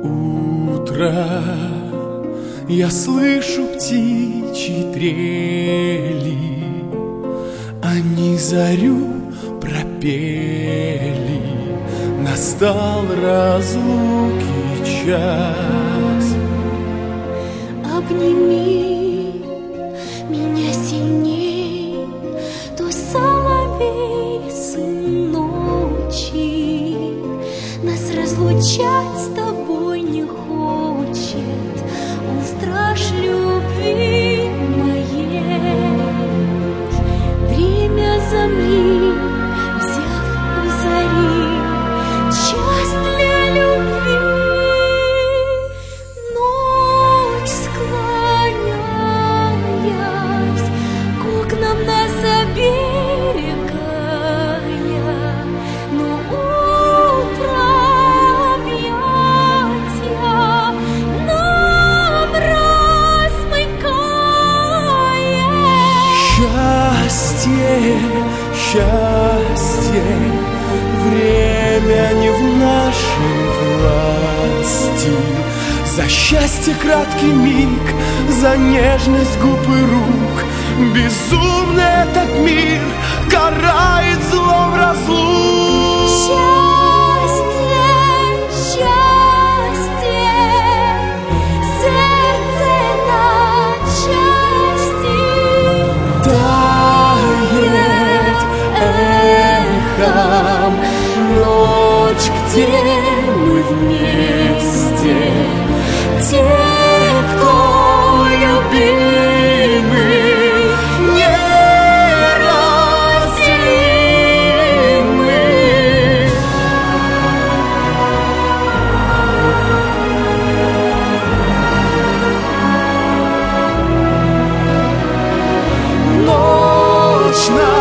Утро, я слышу птичьи трели, они зарю пропели, настал разлуки час. Обними меня сильней, той соловей, сын ночи. Нас разлучать с тобой не хочет, он страж любви моей. Время за миг, взяв у зари, час для любви. Ночь, склоняясь к окнам нас оберегая, но утро объятья нам размыкая. Счастье, счастье, время не в нашей власти. За счастье краткий миг, за нежность губ и рук, безумно этот мир карает злом разлук. Счастье, счастье, сердце на части Тает эхом ночь, где мы вместе. Те, кто любимы, неразделимы. Ночь